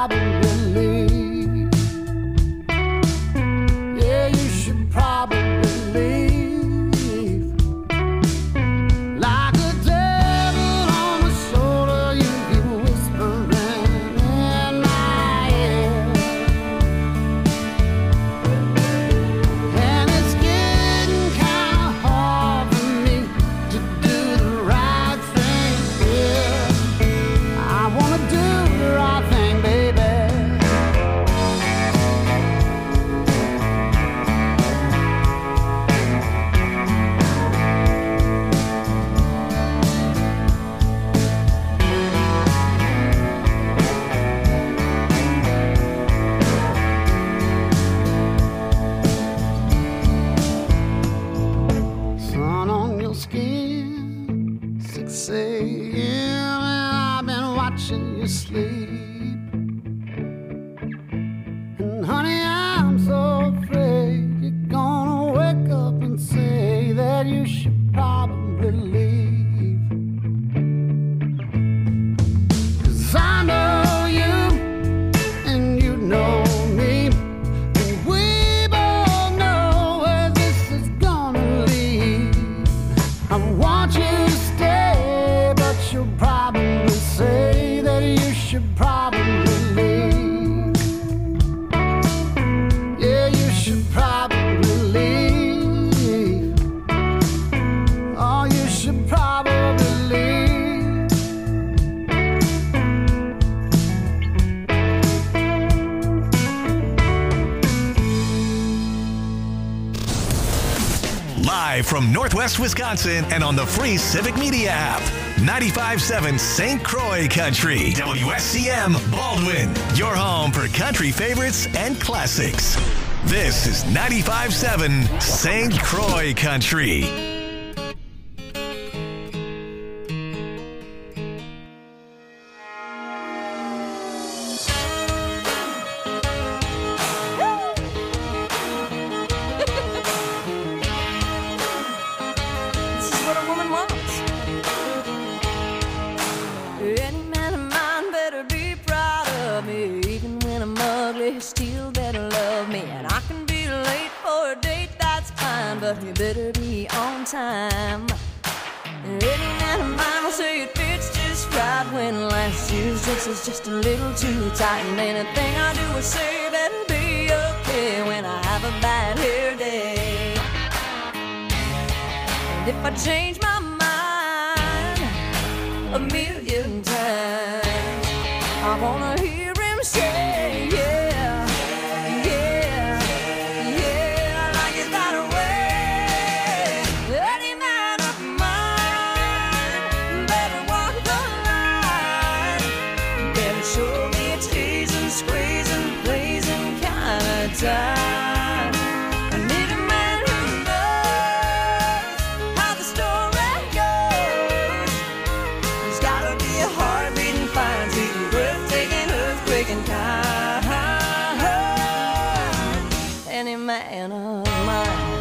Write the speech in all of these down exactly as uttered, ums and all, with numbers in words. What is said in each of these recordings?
probably leave. Yeah, you should probably leave. Like a devil on my shoulder, you keep whispering in my ear. And it's getting kinda hard for me to do the right thing here. I wanna do the right thing, baby. Sun on your skin, six a.m. and I've been watching you sleep. And honey, I'm so afraid you're gonna wake up and say that you should probably leave. 'Cause I know you and you know me, and we both know where this is gonna lead. I want you to stay, but you'll probably say that you should probably leave. Yeah, you should probably leave. Oh, you should probably leave. Live from Northwest Wisconsin and on the free Civic Media app. ninety-five point seven Saint Croix Country. W S C M Baldwin. Your home for country favorites and classics. This is ninety-five point seven Saint Croix Country. This is what a woman wants. Any man of mine better be proud of me. Even when I'm ugly, he still better love me. And I can be late for a date, that's fine, but you better be on time. Any man of mine will say it fits just right when last year's dress is just a little too tight. And anything I do or say better be okay when I have a bad hair day. And if I change my mind a million times, I wanna hear him say, yeah, yeah, yeah, like it that way. Any man of mine better walk the line, better show me a teasing, squeezing, pleasing kind of time. I need a man who knows how the story goes. There's gotta be a heartbeating, fine, sweet, breathtaking, earthquaking kind. Any man of mine.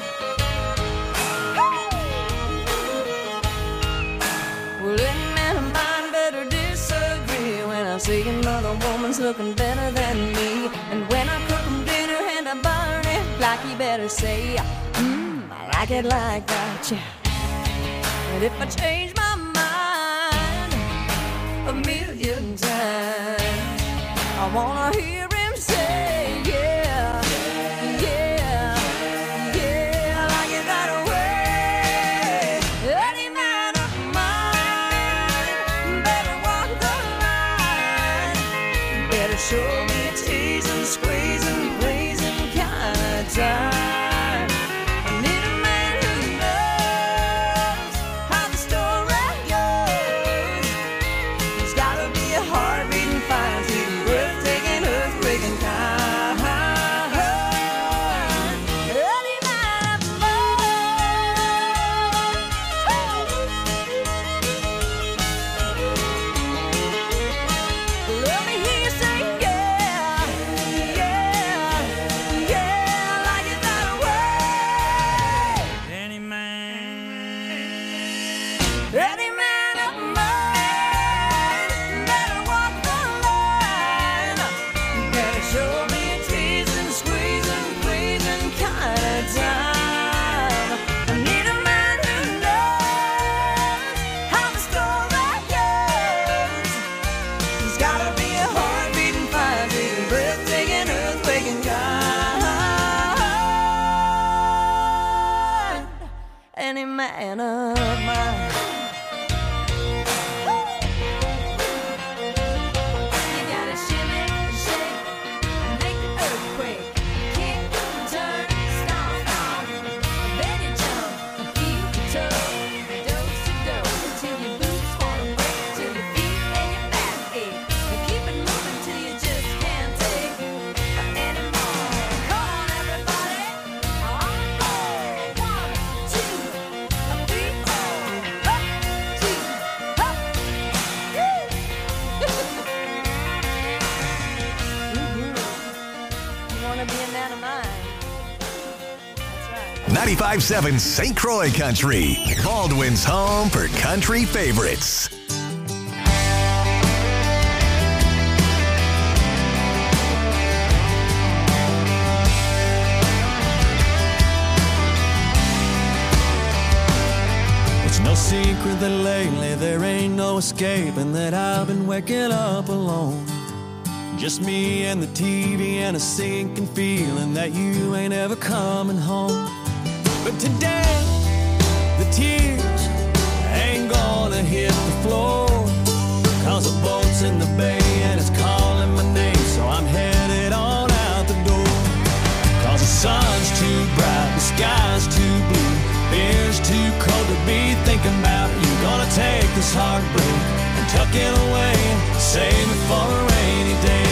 Well, any man of mine better disagree when I see another woman's looking better than me. And when I cook 'em dinner and I burn it, like he better say, mmm, I like it like that, yeah. And if I change my mind a million times, I wanna hear him say, yeah, yeah, yeah, I like it that way. Any man of mine better walk the line, better show me a teasing, squeezing, pleasing kind of time. I need a man who knows how the story goes. There's gotta be a heartbeating, fine, sweet, breathtaking, earthquaking kind. Any man of mine. Let me hear you say, yeah, yeah. man of mine. You gotta shimmy, shake, and make the earthquake. Kick, turn, stomp, stomp. Then you jump and feel the toe. Dose to dose till your boots wanna break, till your feet and your back ache. And keep it moving till you just can't take anymore. Come on, everybody. On the floor. One, two, three, four. Up, two, up. Mhm. You wanna be a man of mine? That's right. ninety-five point seven Saint Croix Country, Baldwin's home for country favorites. It's no secret that lately there ain't no escaping that I've been waking up alone. Just me and the T V and a sinking feeling that you ain't ever coming home. But today, the tears ain't gonna hit the floor, 'cause the boat's in the bay and it's calling my name, so I'm headed on out the door. 'Cause the sun's too bright, the sky's too blue, beer's too cold to be thinking about you. Gonna take this heartbreak and tuck it away, save it for a rainy day.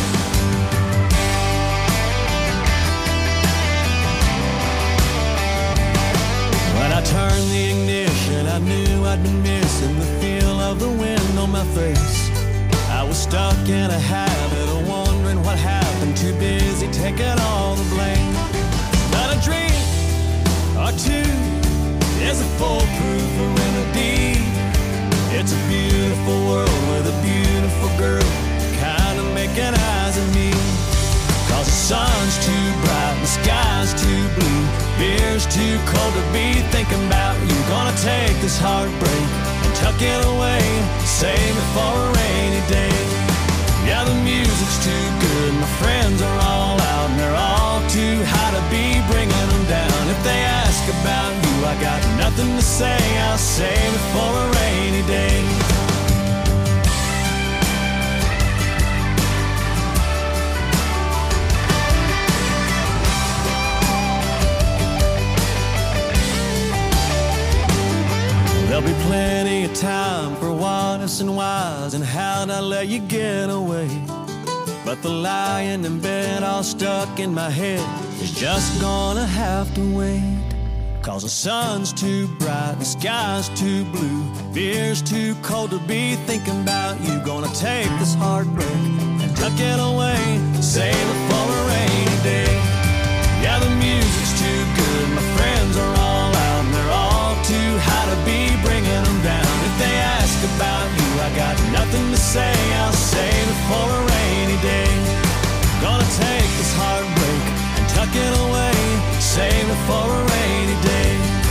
When I turned the ignition, I knew I'd been missing the feel of the wind on my face. I was stuck in a habit of wondering what happened, too busy taking all the blame. But a dream or two is a foolproof remedy. It's a beautiful world with a beautiful girl kind of making eyes at me. 'Cause the sun's too bright, the sky's too blue, beer's too cold to be thinking about you. Gonna take this heartbreak and tuck it away, save it for a rainy day. Yeah, the music's too good, my friends are all out, and they're all too high to be bringing them down. If they ask about you, I got nothing to say, I'll save it for a rainy day. There'll be plenty of time for what ifs and whys and how'd I let you get away. But the lying in bed all stuck in my head is just gonna have to wait. 'Cause the sun's too bright, the sky's too blue, beer's too cold to be thinking about you. Gonna take this heartbreak and tuck it away, save it for a rainy day. Yeah, the music's too good, my friends are all out, and they're all too high to be bringing them down. If they ask about you, I got nothing to say, I'll save it for a rainy day. Gonna take this heartbreak and tuck it away, save it for a rainy day.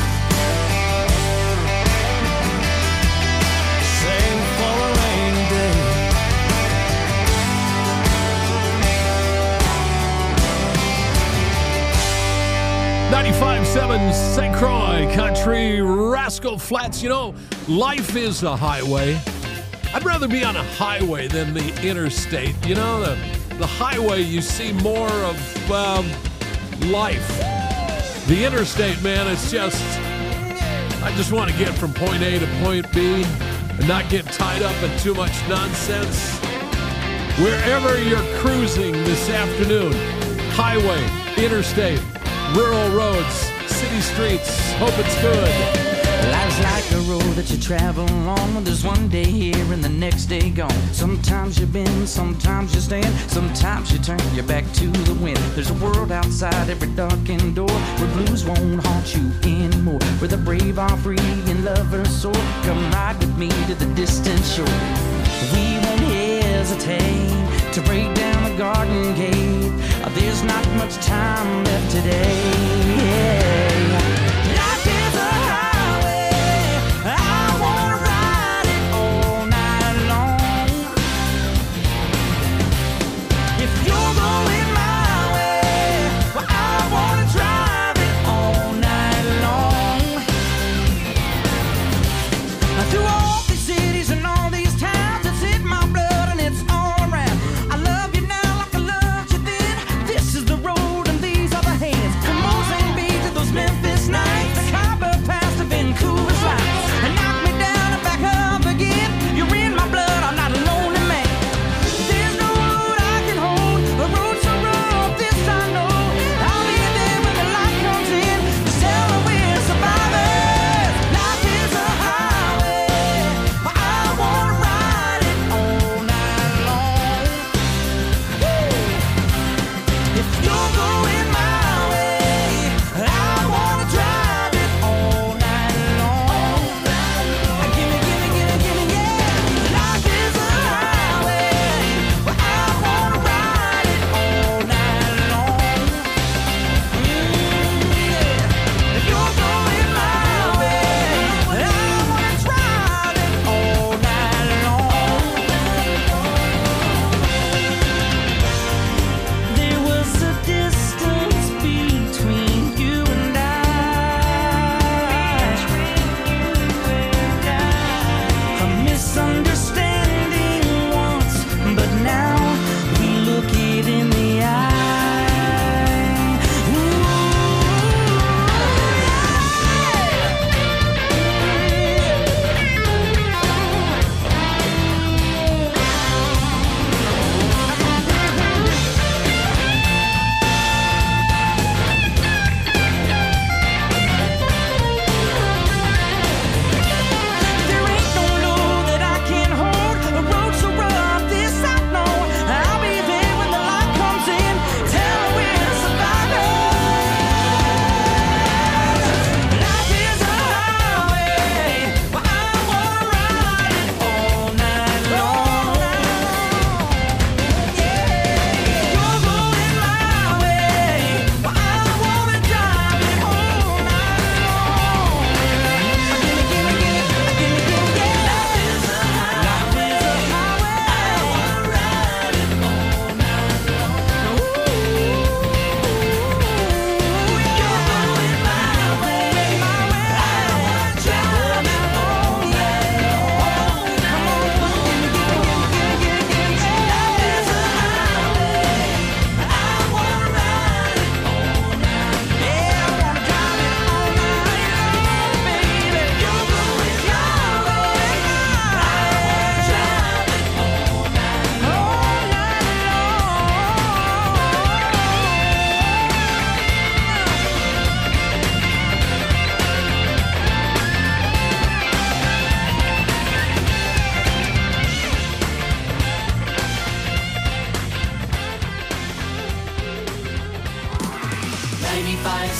Save it for a rainy day. ninety-five point seven Saint Croix Country, Rascal Flatts. You know, life is a highway. I'd rather be on a highway than the interstate. You know, the, the highway, you see more of um, life. The interstate, man, it's just, I just want to get from point A to point B and not get tied up in too much nonsense. Wherever you're cruising this afternoon, highway, interstate, rural roads, city streets, hope it's good. Life's like a road that you travel on. There's one day here and the next day gone. Sometimes you bend, sometimes you stand, sometimes you turn your back to the wind. There's a world outside every darkened door where blues won't haunt you anymore, where the brave are free and lovers soar. Come ride with me to the distant shore. We won't hesitate to break down the garden gate. There's not much time left today. Life is a highway, I wanna ride it all night long. If you're going my way, well, I wanna drive it all night long.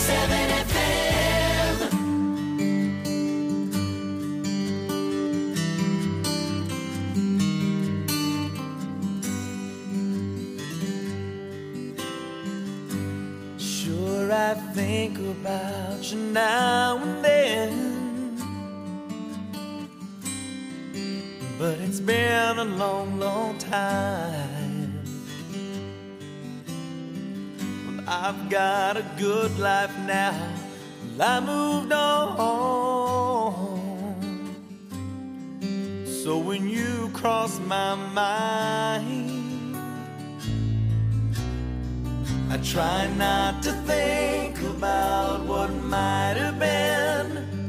seven F M. Sure, I think about you now and then, but it's been a long, long time. Well, I've got a good life now, well, I moved on. So when you cross my mind, I try not to think about what might have been,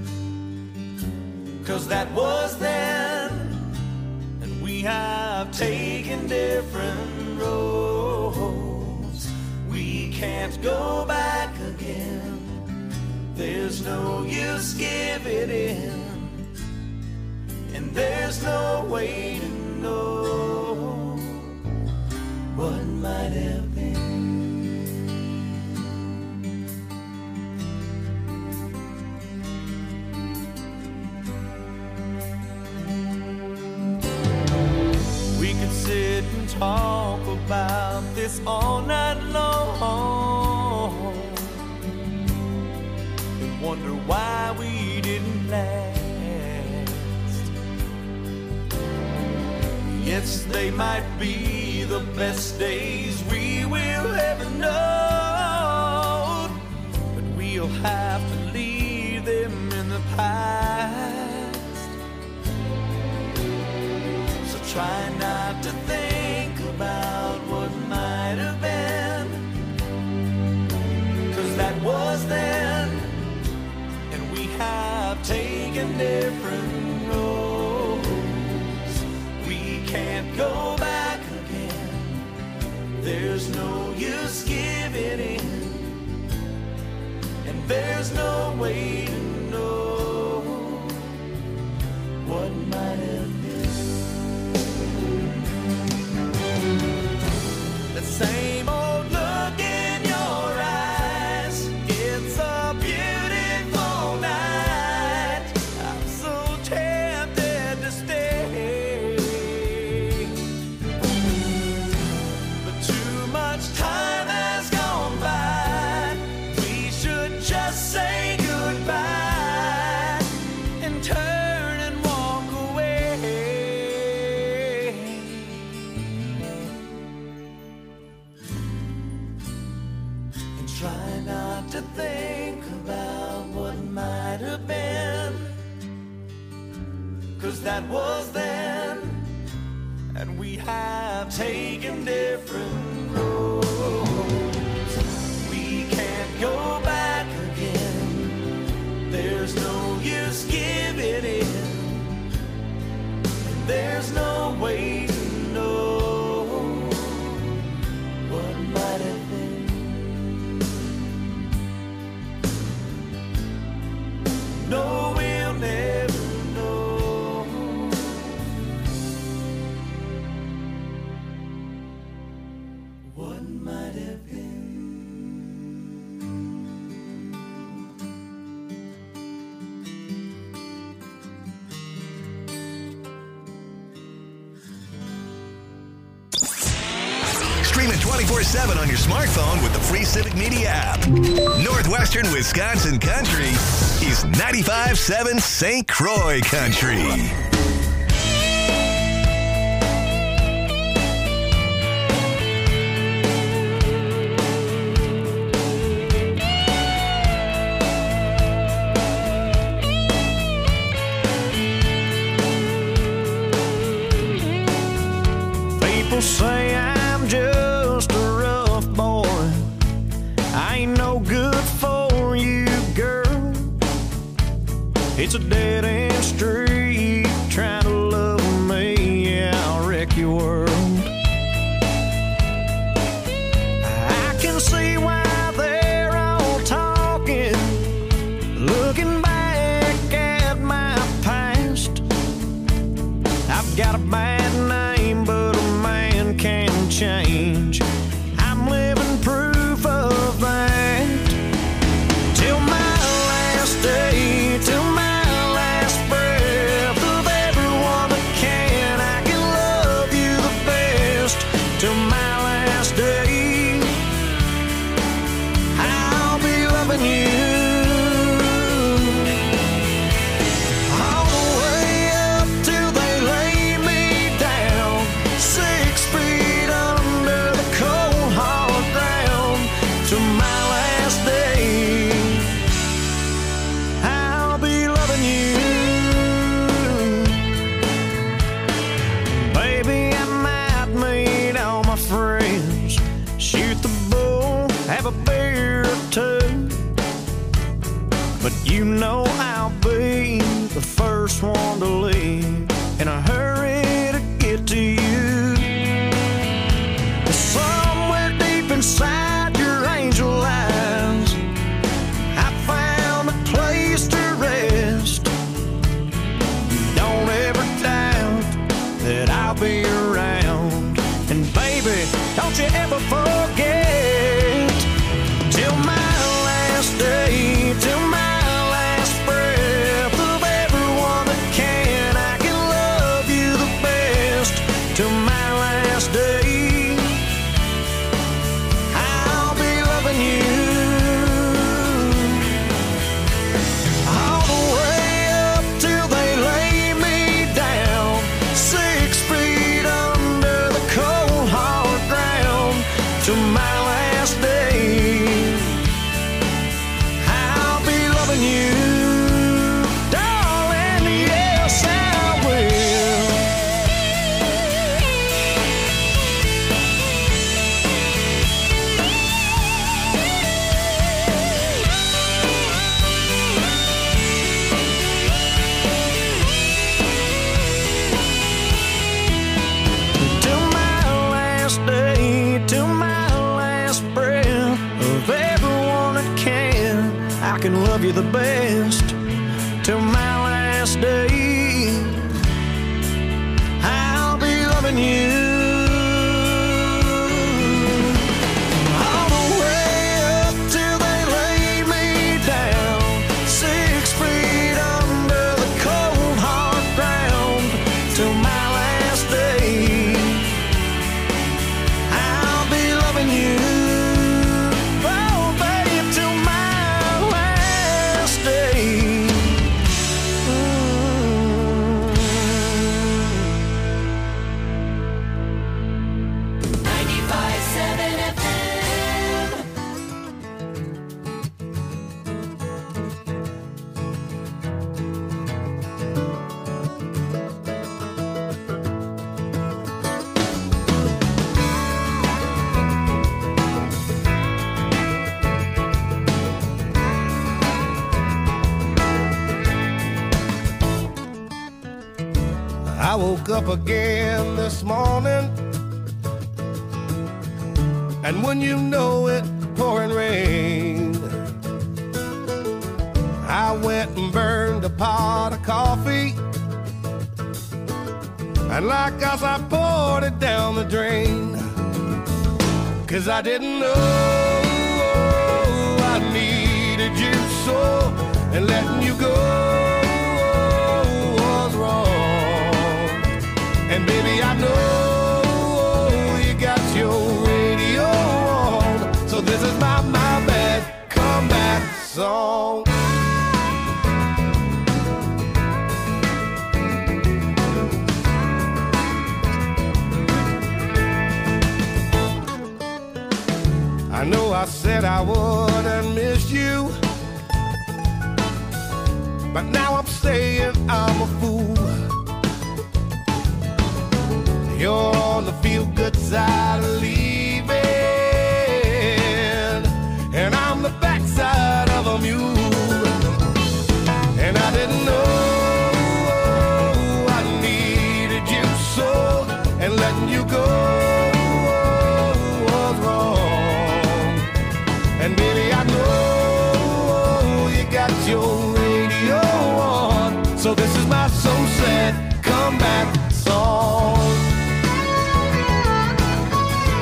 'cause that was then, and we have taken different roads. We can't go back again. There's no use giving in, and there's no way to know what might have been. Sit and talk about this all night long, and wonder why we didn't last. Yes, they might be the best days we will ever know, but we'll have to leave them in the past. So try not to think about what might have been, 'cause that was then, and we have taken different roads. We can't go back again. There's no use giving in, and there's no way to know what might have been. The same old look in your eyes. It's a beautiful night. I'm so tempted to stay, but too much time has gone by. We should just say goodbye and turn and walk away. Try not to think about what might have been, 'cause that was then, and we have taken different roads. We can't go back again. There's no use giving in, and there's no way to know what might have been. No, we'll never know what might have been. Stream it twenty-four seven on your smartphone with the free Civic Media app. Northwestern Wisconsin Country is ninety-five point seven Saint Croix Country. People say I'm just a rough boy. I ain't no good for you, girl. It's a dead-end street trying to love me. Yeah, I'll wreck your world. I can see why they're all talking, looking back at my past. I've got a bad name, but a man can change. I'm living proof of that. last day, I'll be loving you. All the way up till they lay me down, six feet under the cold hard ground, to my last day, I'll be loving you. Baby, I might meet all my friends, shoot the bull, have a beer or two, but you know I'll be the first one to leave in a hurry to get to you. Somewhere deep inside your angel eyes, I found a place to rest. Don't ever doubt that I'll be around. And baby, don't you ever forget, till my last day, till my last breath of everyone that can, I can love you the best. Till my last day, I'll be loving you. All the way up till they lay me down, six feet under the cold hard ground, to my last day, I'll be loving you. Darling, yes, I will. Till my last day, till my last breath of everyone that can, I can love you the best. Till my last day, I'll be loving you. All the way up till they lay me down, six feet under the cold hard ground, till my last day, I'll be loving you. Oh, babe, till my last day. ninety-five seven F M. I woke up again this morning, and when you know it, pouring rain. I went and burned a pot of coffee, and like us I poured it down the drain. Cause I didn't know I needed you so, and letting you go was wrong. And baby, I know you got your radio on, so this is my, my bad comeback song. I know I said I wouldn't miss you, but now I'm saying I'm a fool. You're on the feel-good side of leaving, and I'm the backside of a mule. And I didn't know I needed you so, and letting you go was wrong. And baby, I know you got your radio on, so this is my so sad comeback song.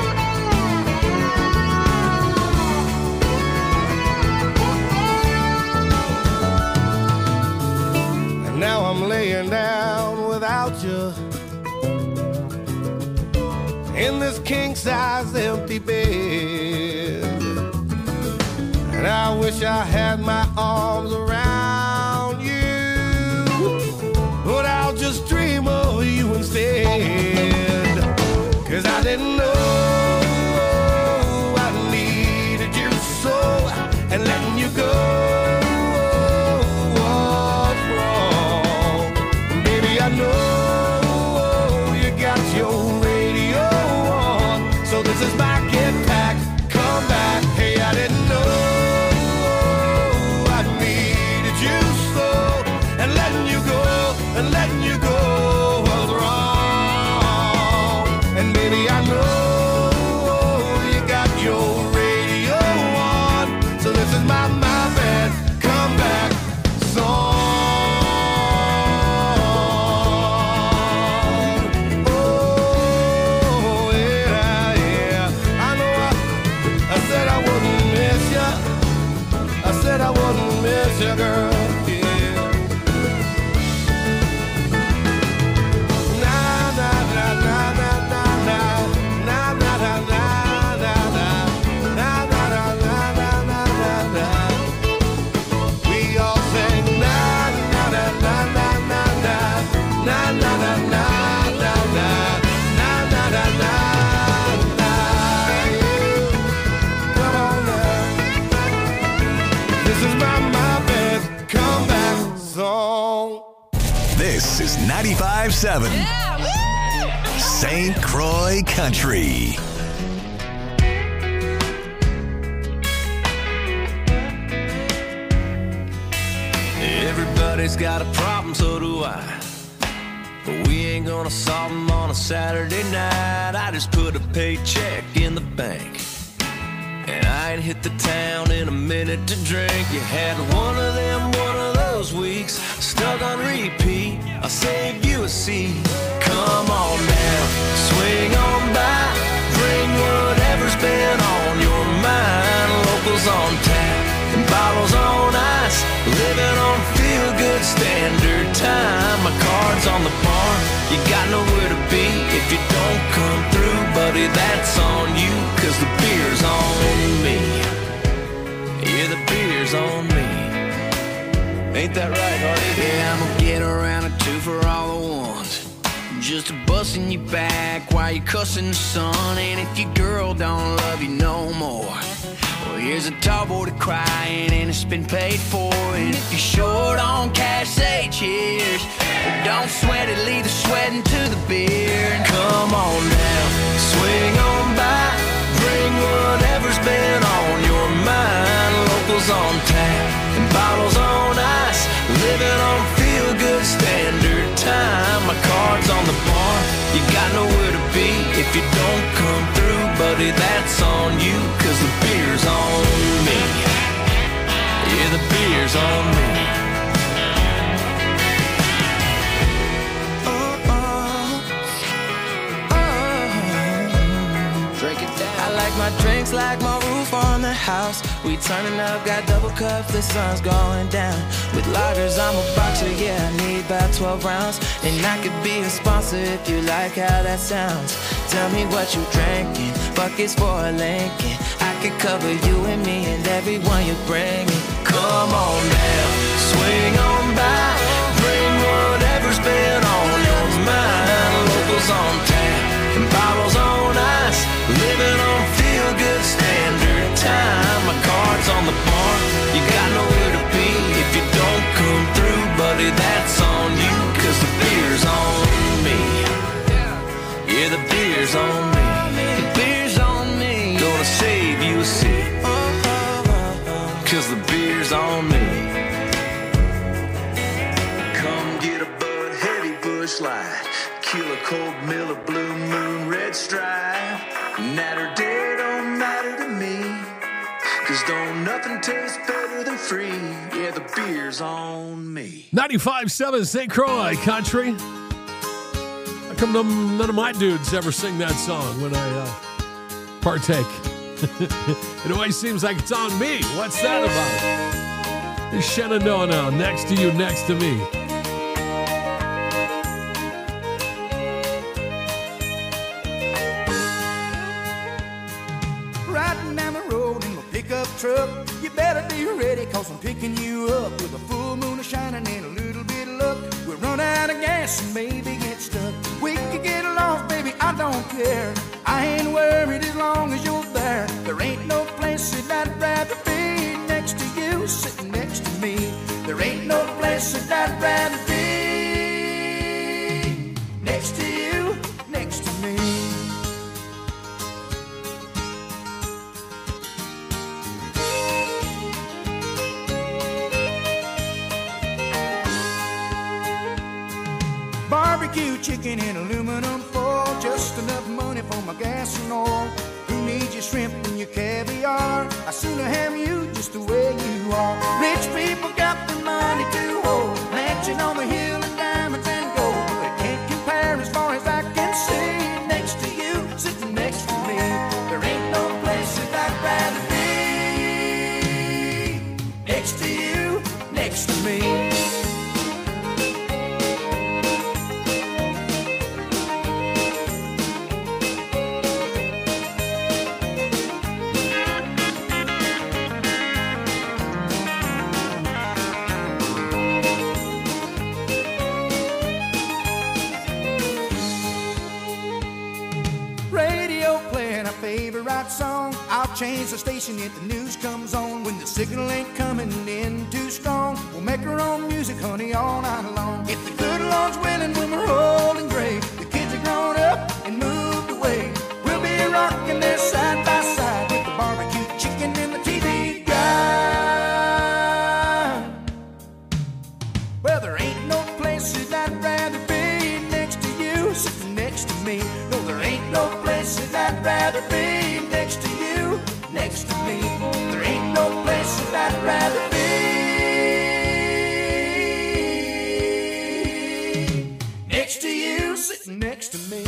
king-size empty bed. And I wish I had my arms around you, but I'll just dream of you instead. Cause I didn't know I needed you so, and letting you go was wrong. Baby, I know you got your radio on, so this is my get back, come back. Hey, I didn't know I needed you so, and letting you go, and letting you go was wrong. And baby, I know you got your radio on, so this is my, my bad, come back song. Oh, yeah, yeah. I know I, I said I wouldn't miss ya. I said I wouldn't miss ya, girl. Yeah. Na na na na na na na na na na na na na na na na na na na. We all sing na na na na na na na na na na na na na na na na na. Come on now. This is my my best comeback song. This is ninety-five point seven Saint Croix Country. Everybody's got a problem, so do I. But we ain't gonna solve them on a Saturday night. I just put a paycheck in the bank, and I ain't hit the town in a minute to drink. You had one of them, one of those weeks, stuck on repeat. I'll save you a seat. Come on now, swing on by, bring whatever's been on your mind. Locals on tap and bottles on ice, living on feel-good standard time. My card's on the bar, you got nowhere to be if you don't come through, buddy, that's on you, cause the beer's on me. Yeah, the beer's on me. Ain't that right, Hardy? Yeah, I'm gonna get around a two for all the ones, just a busting you back while you're cussing the sun. And if your girl don't love you no more, well, here's a tall boy to crying and it's been paid for. And if you're short on cash, say cheers. But don't sweat it, leave the sweating to the beer. And come on now, swing on by, bring whatever's been on your mind. Locals on tap and bottles on ice, living on feel-good standard time. My card's on the bar, you got nowhere to be if you don't come through, buddy, that's on you, cause the beer's on me. Yeah, the beer's on me. Oh, oh, oh. Drink it down. I like my drinks like my roof on the house. We turning up, got double cups, the sun's going down. With lagers, I'm a boxer, yeah, I need about twelve rounds. And I could be a sponsor if you like how that sounds. Tell me what you drinking, buckets for a Lincoln. I could cover you and me and everyone you bring in. Come on now, swing on by, bring whatever's been on your mind. Locals on tap and bottles on ice, living on feel-good standard time. My card's on the bar, you got nowhere to be if you don't come through, buddy, that's on you, cause the beer's on me. Yeah, the beer's on me. The beer's on me. Gonna save you a seat, cause the beer's on me. Come get a Bud Heavy Bush Light, Killer Cold Miller Blue Moon Red Stripe. Natter day don't matter to me, cause don't nothing taste better than free. Yeah, the beer's on me. ninety-five point seven Saint Croix Country. How come none, none of my dudes ever sing that song when I uh, partake? It always seems like it's on me. What's that about? It's Shenandoah, next to you, next to me. truck. You better be ready, cause I'm picking you up with a full moon a shining and a little bit of luck. We'll run out of gas and maybe get stuck. We could get lost, baby, I don't care. I ain't worried as long as you're there. There ain't no place that I'd rather be next to you, sitting next to me. There ain't no place that I'd rather be next to you, next to me. Barbecue chicken in aluminum foil, just enough money for my gas and oil. Who needs your shrimp and your caviar? I'd sooner have you just the way you are. Rich people got the money to hold, mansion on the hill and diamonds and gold, but it can't compare as far as I can see. Next to you, sitting next to me, there ain't no place that I'd rather be. Next to you, next to me. Song. I'll change the station if the news comes on. When the signal ain't coming in too strong, we'll make our own music, honey, all night long. If the good Lord's willing, when we're old and gray, the kids are grown up and moved away, we'll be rocking there side by side with the barbecue chicken and the T V guide. Well, there ain't no place that I'd rather be next to you, sitting next to me. No, there ain't no place that I'd rather be next to you, next to me. There ain't no place that I'd rather be next to you, sitting next to me.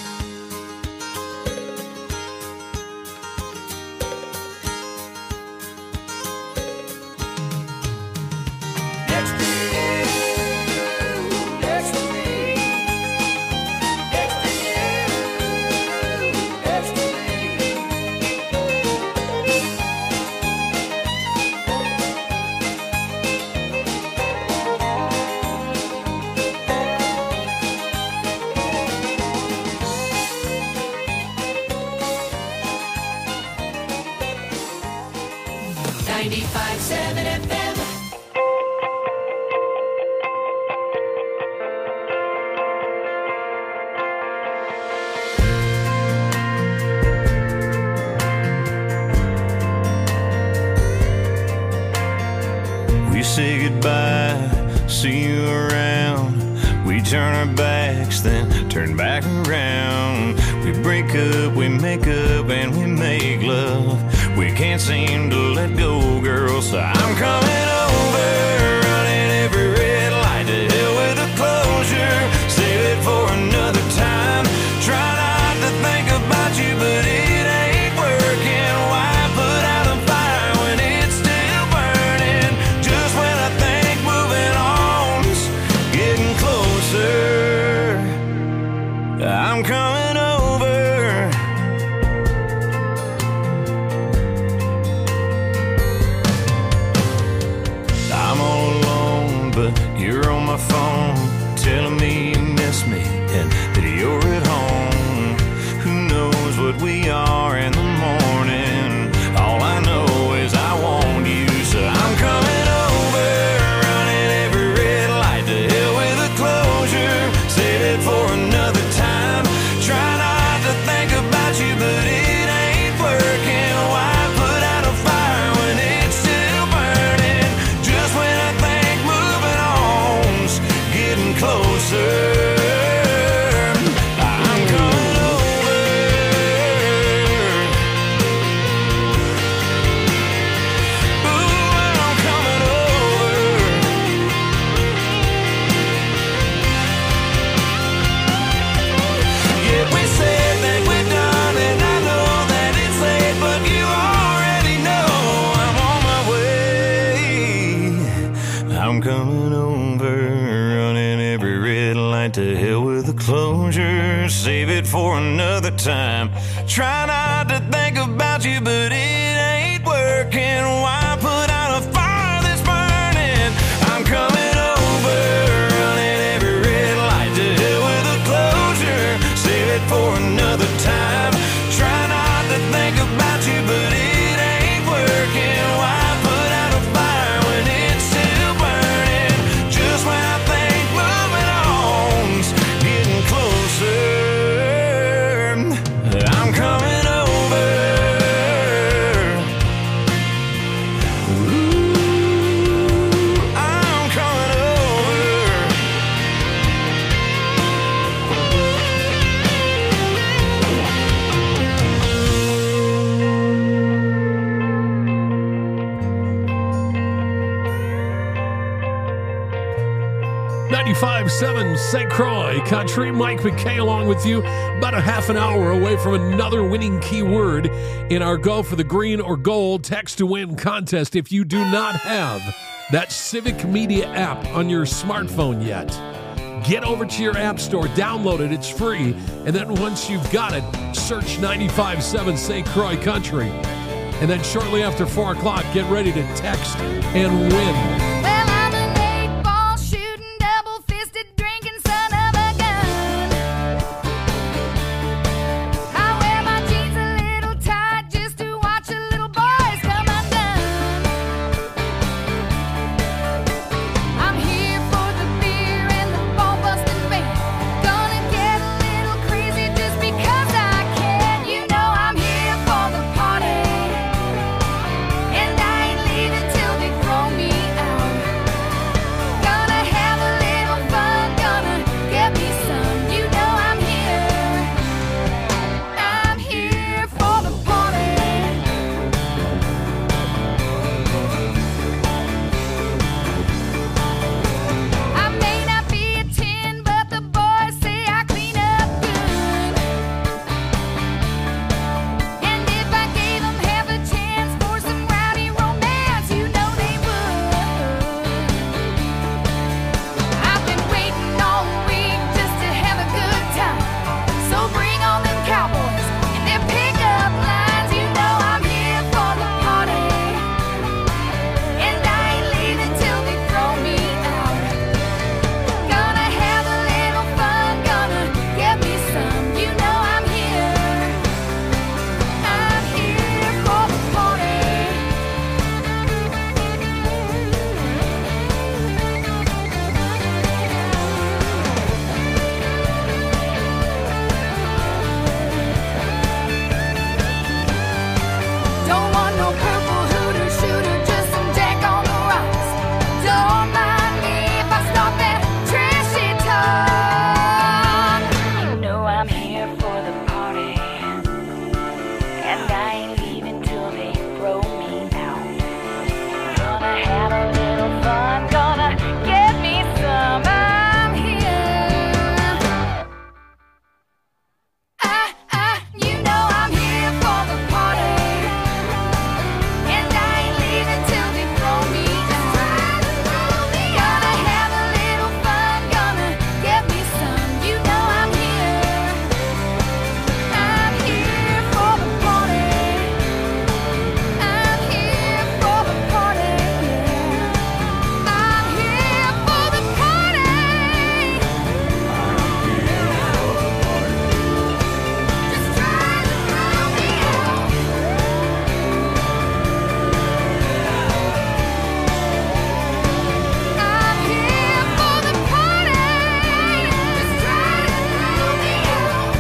Next to you, next to me. Next to you, next to me. ninety-five seven F M. We say goodbye, see you around. We turn our backs, then turn back around. We break up, we make up, and we make love. We can't seem to let go, girl, so I'm coming over, running every red light to hell with a closure. Save it for another time. Try not to think about you, but it ain't working. Why put out a fire when it's still burning? Just when I think moving on's getting closer, I'm coming over. I'm all alone, but you're on my phone, telling me you miss me and that you're at home. Who knows what we are in the morning? All I know is I want you, so I'm coming over, running every red light to hell with a closure. Save it for another time. Try not to think about you, but it ain't working. Why put out a fire when it's still burning? Just when I think moving on's getting closer, I'm coming over. Ooh, I'm coming over. Yeah, we said that we're done, and I know that it's late, but you already know I'm on my way. I'm coming over, running every red light to hell with a closure. Save it for another time. Try not to think about you, but it ain't working. ninety-five point seven Saint Croix Country. Mike McKay along with you, about a half an hour away from another winning keyword in our Go for the Green or Gold Text to Win contest. If you do not have that Civic Media app on your smartphone yet, get over to your app store, download it, it's free, and then once you've got it, search ninety-five point seven Saint Croix Country. And then shortly after four o'clock, get ready to text and win. Well, I'm an eight-ball shooting, double-fisted drinking son of a gun. I wear my jeans a little tight just to watch a little boys come undone. I'm here for the beer and the ball-busting band. Gonna get a little crazy just because I can. You know I'm here for the party, and I ain't leaving till they throw me out. Gonna have a little fun, gonna get me some. You know I'm here, I'm here for the party. I may not be a ten, but the boys say I clean up good. And if I gave them half a chance for some rowdy romance, you know they would. I've been waiting all week just to have a good time. So bring on them cowboys and their pickup lines. You know I'm here for the party, and I ain't leaving till they throw me out. Gonna have a little fun, gonna get me some. You know I'm here, I'm here for the party. Don't want no purple hooter shooter, just some Jack on the rocks. Don't mind me if I start that trashy talk. You know I'm here for the party, and I ain't leaving till they throw me out. Gonna have a little fun, gonna get me some. I'm here. I, I, you know I'm here for the party, and I ain't leaving till they throw me out. Gonna have a little fun, gonna get me some. You know I'm here, I'm here for the party. I'm here for the party, yeah. I'm here for the party. Just try to throw me out. I'm here for the party. Just try to throw me out.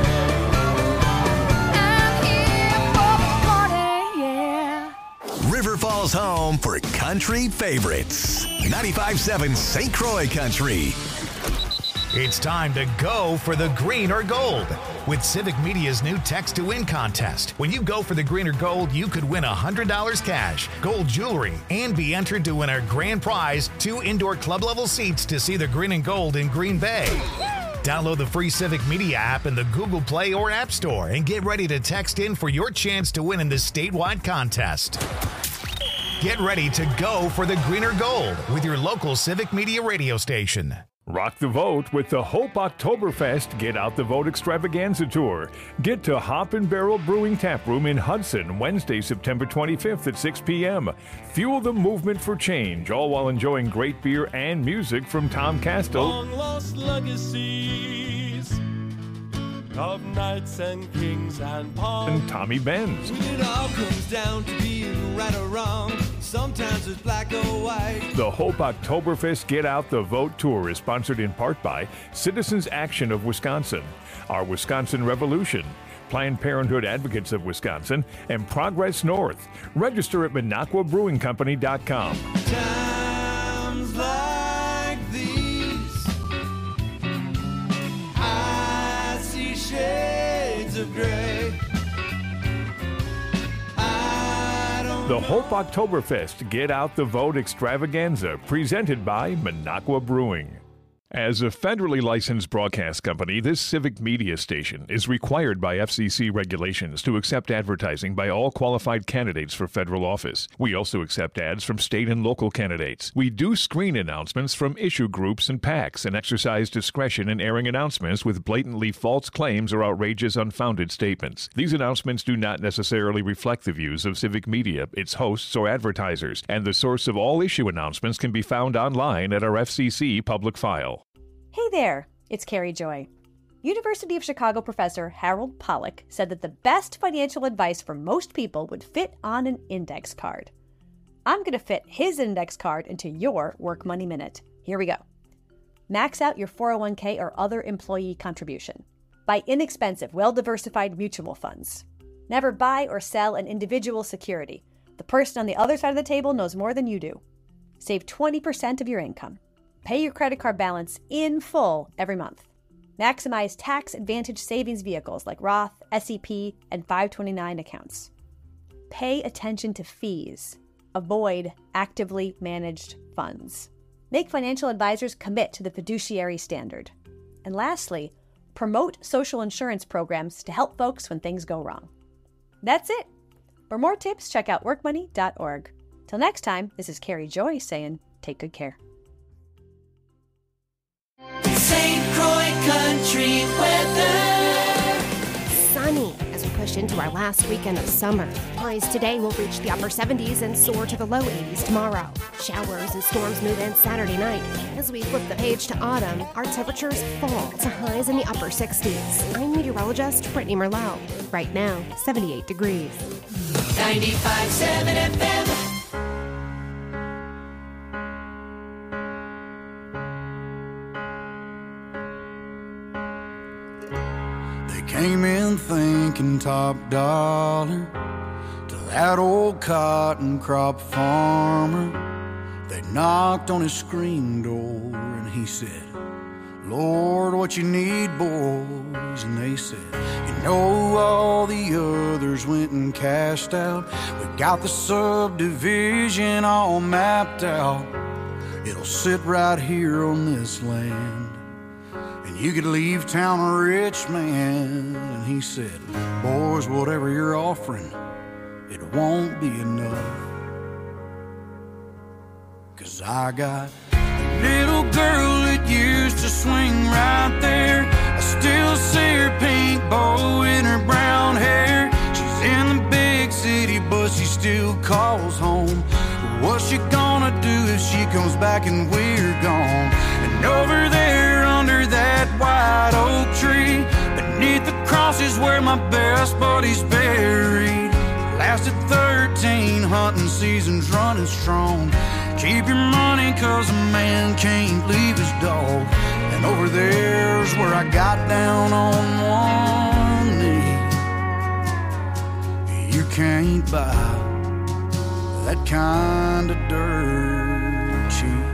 I'm here for the party, yeah. River Falls home for country favorites. ninety-five point seven Saint Croix Country. It's time to go for the green or gold with Civic Media's new Text to Win contest. When you go for the green or gold, you could win one hundred dollars cash, gold jewelry, and be entered to win our grand prize, two indoor club-level seats to see the green and gold in Green Bay. Download the free Civic Media app in the Google Play or App Store and get ready to text in for your chance to win in this statewide contest. Get ready to go for the green or gold with your local Civic Media radio station. Rock the vote with the Hope Oktoberfest Get Out the Vote Extravaganza Tour. Get to Hop and Barrel Brewing Tap Room in Hudson Wednesday, September twenty-fifth at six p.m. Fuel the movement for change, all while enjoying great beer and music from Tom Castle Long lost legacies of knights and kings and pawns. and Tommy Benz. When it all comes down to being right or wrong, sometimes it's black or white. The Hope Oktoberfest Get Out the Vote Tour is sponsored in part by Citizens Action of Wisconsin, Our Wisconsin Revolution, Planned Parenthood Advocates of Wisconsin, and Progress North. Register at Minocqua Brewing Company dot com. Times like these, I see shades of gray. I don't The Hope Oktoberfest Get Out the Vote Extravaganza, presented by Minocqua Brewing. As a federally licensed broadcast company, this civic media station is required by F C C regulations to accept advertising by all qualified candidates for federal office. We also accept ads from state and local candidates. We do screen announcements from issue groups and PACs and exercise discretion in airing announcements with blatantly false claims or outrageous unfounded statements. These announcements do not necessarily reflect the views of civic media, its hosts, or advertisers, and the source of all issue announcements can be found online at our F C C public file. Hey there, it's Carrie Joy. University of Chicago professor Harold Pollack said that the best financial advice for most people would fit on an index card. I'm going to fit his index card into your Work Money Minute. Here we go. Max out your four oh one k or other employee contribution. Buy inexpensive, well-diversified mutual funds. Never buy or sell an individual security. The person on the other side of the table knows more than you do. Save twenty percent of your income. Pay your credit card balance in full every month. Maximize tax-advantaged savings vehicles like Roth, S E P, and five twenty-nine accounts. Pay attention to fees. Avoid actively managed funds. Make financial advisors commit to the fiduciary standard. And lastly, promote social insurance programs to help folks when things go wrong. That's it. For more tips, check out work money dot org. Till next time, this is Carrie Joy saying, take good care. Saint Croix Country weather. Sunny as we push into our last weekend of summer. Highs today will reach the upper seventies and soar to the low eighties tomorrow. Showers and storms move in Saturday night. As we flip the page to autumn, our temperatures fall to highs in the upper sixties. I'm meteorologist Brittany Merlot. Right now, seventy-eight degrees. ninety-five point seven F M. Came in thinking top dollar to that old cotton crop farmer. They knocked on his screen door and he said, Lord, what you need, boys? And they said, you know all the others went and cashed out. We got the subdivision all mapped out. It'll sit right here on this land. You could leave town a rich man. And he said, boys, whatever you're offering, it won't be enough. Cause I got a little girl that used to swing right there. I still see her pink bow in her brown hair. She's in the big city, but she still calls home. What's she gonna do if she comes back and we're gone? And over there under that white oak tree, beneath the cross is where my best buddy's buried. Lasted thirteen hunting seasons running strong. Keep your money cause a man can't leave his dog. And over there's where I got down on one knee. You can't buy that kind of dirt cheap.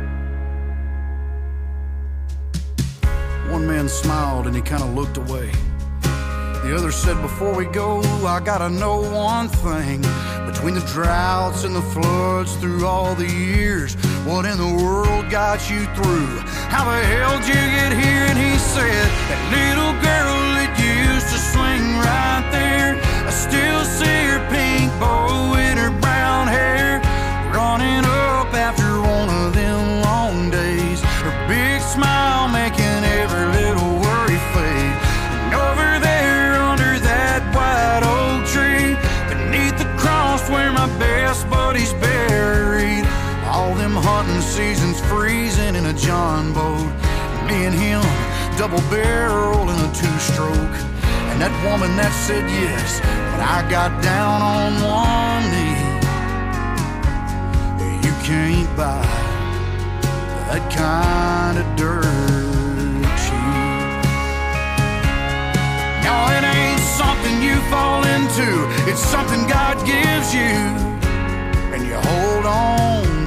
One man smiled and he kind of looked away. The other said, before we go, I gotta know one thing. Between the droughts and the floods through all the years, what in the world got you through? How the hell did you get here? And he said, that little girl that used to swing right there, I still see her pink bow in her brown hair, running up after one of them long days. Her big smile making every little worry fade. And over there under that white oak tree, beneath the cross where my best buddy's buried, all them hunting seasons freezing in a John boat, me and him double barrel in a two-stroke. And that woman that said yes, but I got down on one knee. You can't buy that kind of dirt cheap. No, it ain't something you fall into. It's something God gives you and you hold on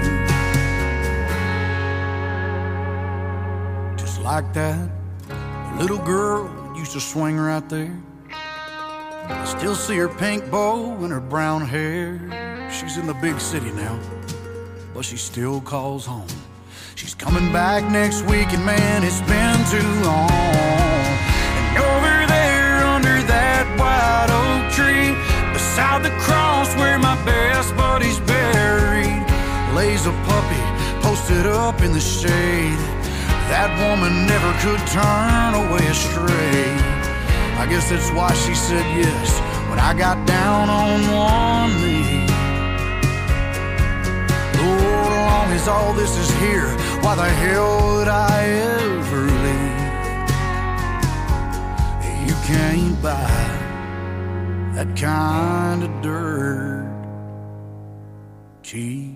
to. Just like that little girl used to swing right there. I still see her pink bow and her brown hair. She's in the big city now, but she still calls home. She's coming back next week, and man, it's been too long. And over there under that white oak tree, beside the cross where my best buddy's buried, lays a puppy posted up in the shade. That woman never could turn away astray. I guess that's why she said yes when I got down on one knee. Oh, as long as all this is here, why the hell would I ever leave? You can't buy that kind of dirt cheap.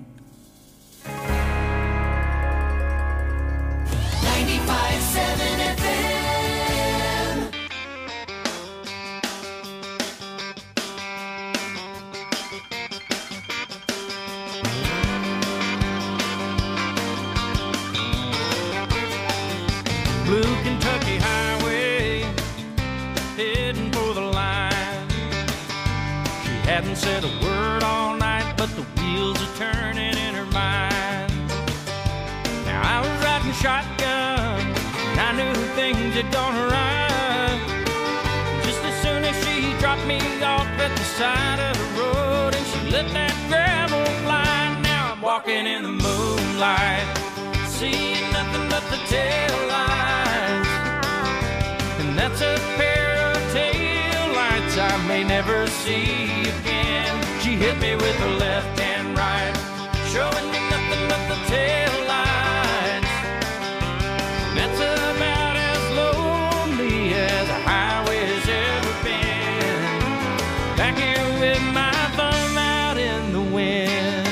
ninety-five seven F M. Blue Kentucky Highway, heading for the line. She hadn't said a word all night, but the wheels are turning in her mind. Now I was riding shotgun, and I knew things had gone right. Just as soon as she dropped me off at the side of the road, and she let that gravel fly. Now I'm walking in the moonlight, seeing nothing but the tail lights. And that's a pair of tail lights I may never see again. She hit me with her left and right, showing me nothing but the tail lights. And that's about as lonely as a highway's ever been. Back here with my thumb out in the wind.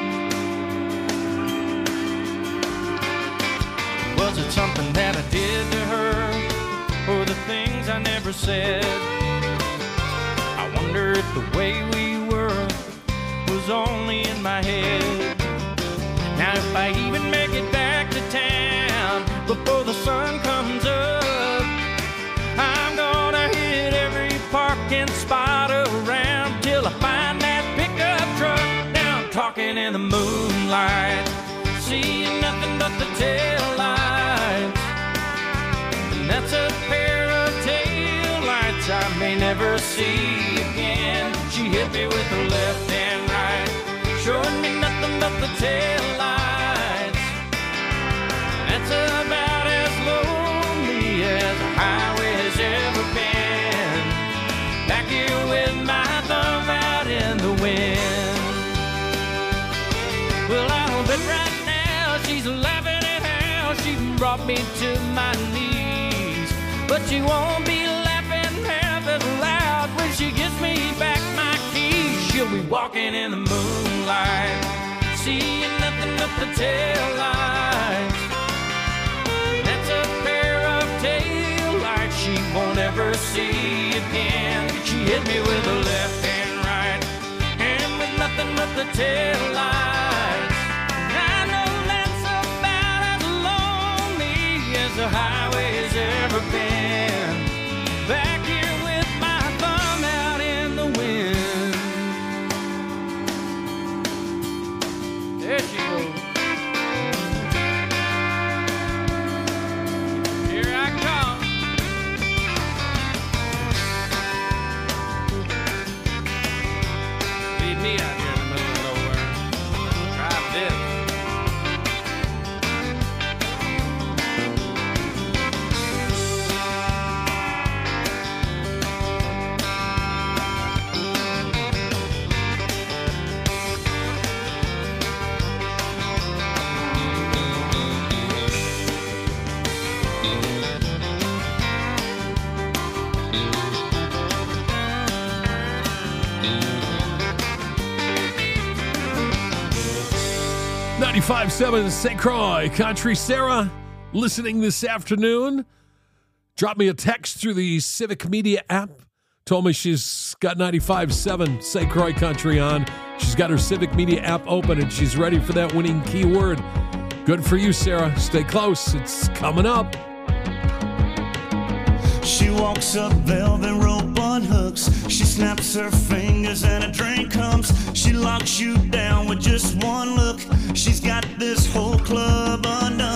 Was it something that I did to her, or the things I never said? I wonder if the way we were was only in my head. Now if I even make it back to town before the sun comes up, I'm gonna hit every parking spot around till I find that pickup truck. Now I'm talking in the moonlight, seeing nothing but the tail lights. And that's a pair of tail lights I may never see again. She hit me with her left and right, showing me nothing but the tail lights. That's about as lonely as a highway has ever been. Back here with my thumb out in the wind. Well, I'll bet right now she's laughing at how she brought me to my knees. But she won't be laughing half as loud when she gives me back my keys. She'll be walking in the moonlight, seeing nothing but the tail lights. That's a pair of tail lights she won't ever see again. She hit me with her left and right, and with nothing but the tail lights. I know that's about as lonely as the highway's ever been. Back here with my thumb out in the wind. There she goes. Here I come. Leave me out here in the middle of nowhere. Drive this. ninety-five seven Saint Croix Country. Sarah, listening this afternoon, dropped me a text through the Civic Media app. Told me she's got ninety-five seven Saint Croix Country on. She's got her Civic Media app open, and she's ready for that winning keyword. Good for you, Sarah. Stay close. It's coming up. She walks up velvet rope on hooks. She snaps her fingers and a drink comes. She locks you down with just one look. She's got this whole club undone.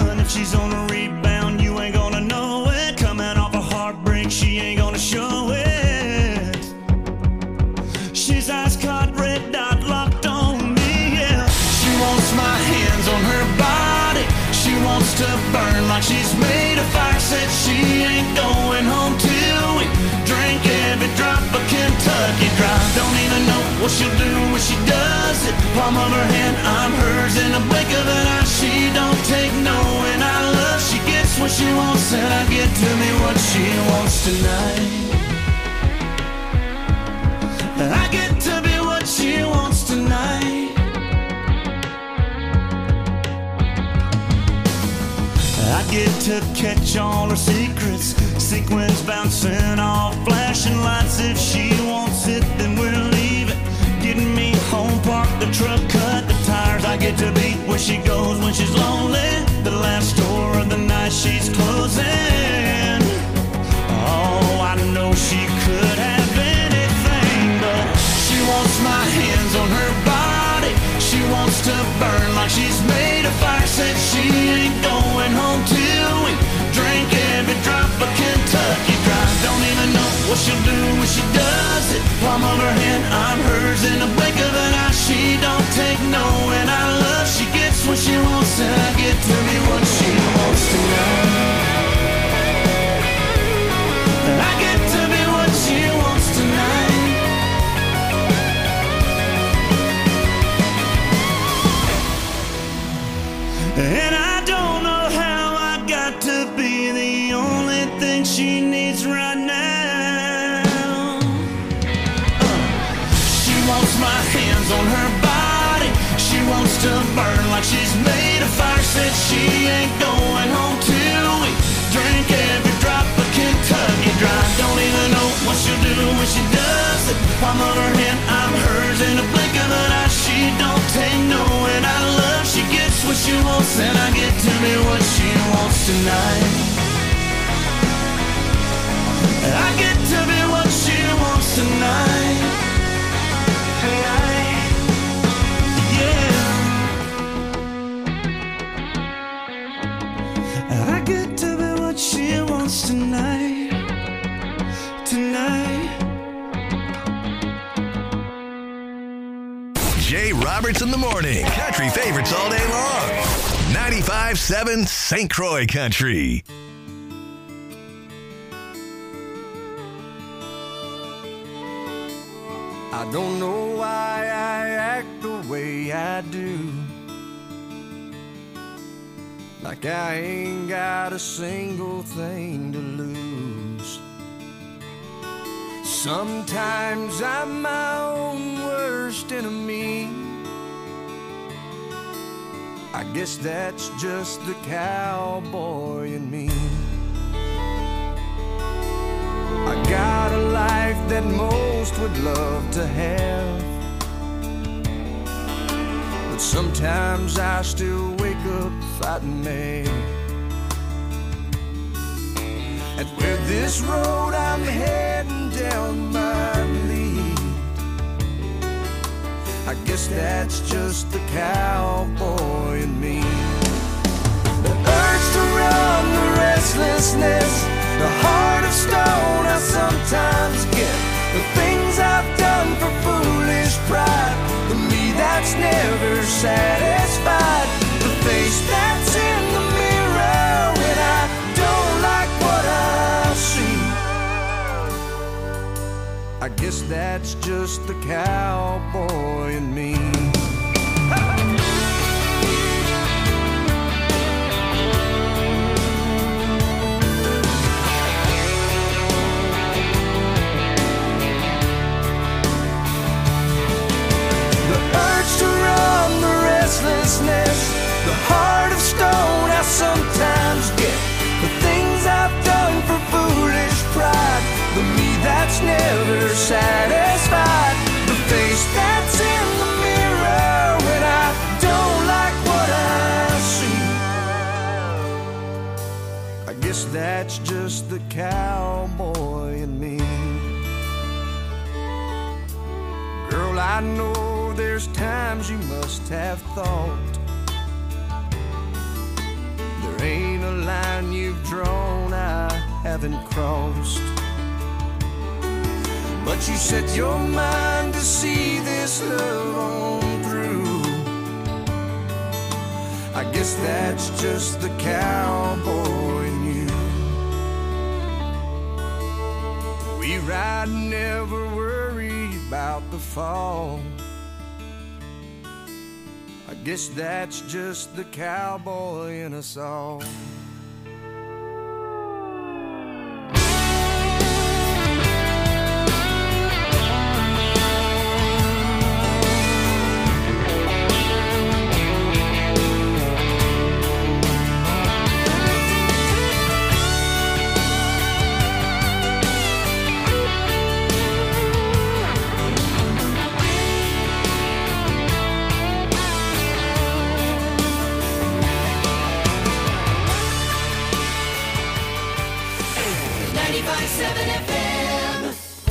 like she's made of fire. Said she ain't going home till we drink every drop of Kentucky Dry. Don't even know what she'll do when she does it. Palm of her hand, I'm hers in a blink of an eye. She don't take no, and I love she gets what she wants, and I get to me what she wants tonight. I get to be what she wants tonight. I get to catch all her secrets. Sequins bouncing off flashing lights. If she wants it, then we'll leave it. Getting me home, park the truck, cut the tires. I get to be where she goes when she's lonely. The last store of the night she's closing. Oh, I know she could have anything, but she wants my hands on her body. She wants to burn like she's made of fire. Said she ain't going home till we drink every drop of Kentucky Dry. Don't even know what she'll do when she does it. Palm of her hand, I'm hers in a blink of an eye. She don't take no, and I love she gets what she wants, and I get to be what she wants tonight. I get to be what she wants tonight. And I don't know how I got to be the only thing she needs right now. uh, She wants my hands on her body. She wants to burn like she's made of fire. Said she ain't going home till we drink every drop of Kentucky Dry. Don't even know what she'll do when she does it. Palm of her hand, I'm hers in a blink of an eye. She don't take no, and I love she gets what she wants, and I get to be what she wants tonight. I get to be what she wants tonight. Yeah. I get to be what she wants tonight. Tonight. Jay Roberts in the morning. Country favorites all day long. ninety-five point seven Saint Croix Country. I don't know why I act the way I do. Like I ain't got a single thing to lose. Sometimes I'm my own worst enemy. I guess that's just the cowboy in me. I got a life that most would love to have, but sometimes I still wake up fighting mad. And where this road I'm heading down might lead, I guess that's just the cowboy in me. The urge to run, the restlessness, the heart of stone I sometimes get. The things I've done for foolish pride, the me that's never satisfied. The face that's in the mirror when I don't like what I see. I guess that's just the cowboy in me. The heart of stone I sometimes get. The things I've done for foolish pride, the me that's never satisfied. The face that's in the mirror when I don't like what I see. I guess that's just the cowboy in me. Girl, I know there's times you must have thought there ain't a line you've drawn I haven't crossed. But you set your mind to see this love on through. I I guess that's just the cowboy in you. We ride and never worry about the fall. I guess that's just the cowboy in us all. ninety-five seven F M.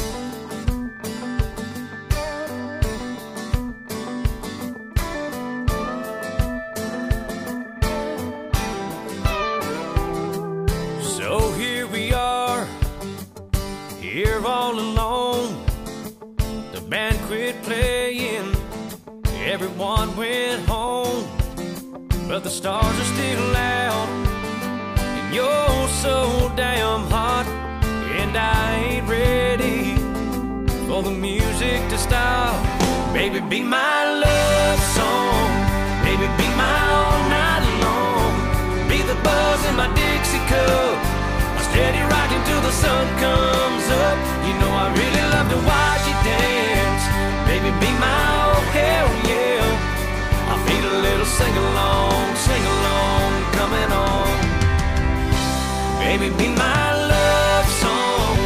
So here we are, here all alone. The band quit playing, everyone went home, but the stars are still out, and you're so damn hot, and I ain't ready for the music to stop. Baby, be my love song, baby, be my all night long. Be the buzz in my Dixie cup, my steady rocking till the sun comes up. You know I really love to watch you dance. Baby, be my oh hell yeah. I feel a little sing-along, sing-along coming on. Baby, be my love song.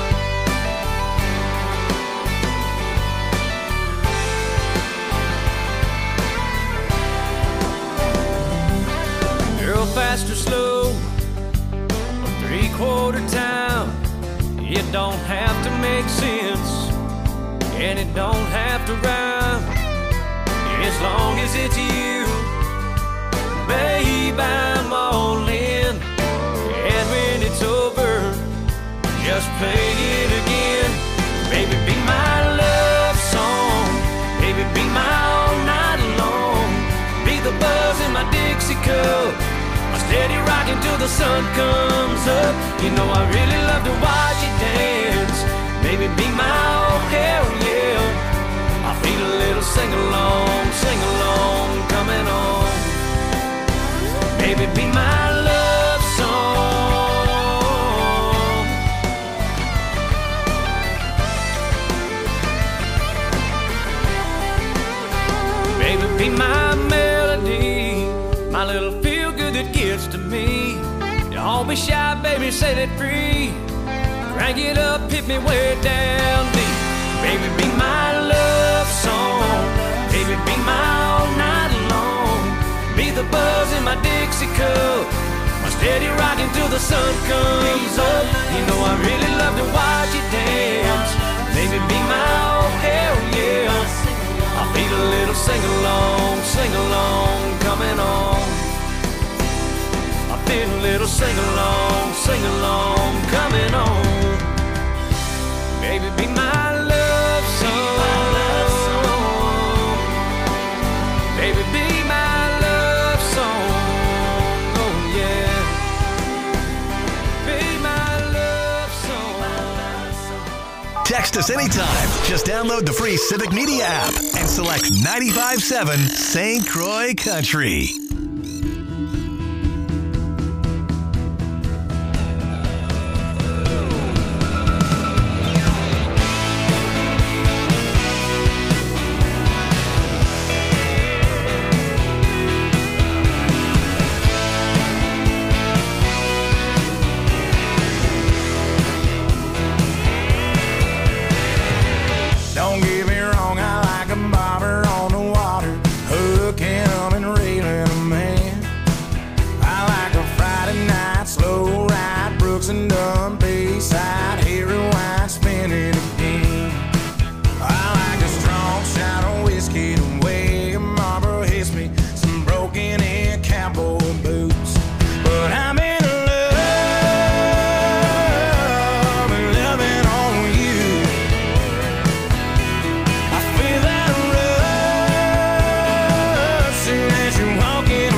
Girl, fast or slow, or three-quarter time, it don't have to make sense, and it don't have to rhyme, as long as it's you. Babe, I'm all in, and when it's over, just play it again. Baby, be my love song, baby, be my all night long. Be the buzz in my Dixie cup, my steady rocking till the sun comes up. You know I really love to watch you dance. Baby, be my oh hell yeah. I feel a little sing-along, sing-along coming on. Baby, be my love song. Baby, be my melody, my little feel-good that gets to me. Don't be shy, baby, set it free. Crank it up, hit me way down deep. Baby, be my love song. Baby, be my all night long. Be the buzz in my Dixie cup, my steady rocking till the sun comes up. You know I really love to watch you dance. Baby, be my oh hell yeah. I feel a little sing-along, sing-along coming on. I feel a little sing-along, sing-along coming on. Baby, be my love song. Baby, be my love song. Oh yeah. Be my love song. Text us anytime. Just download the free Civic Media app and select ninety-five point seven Saint Croix Country.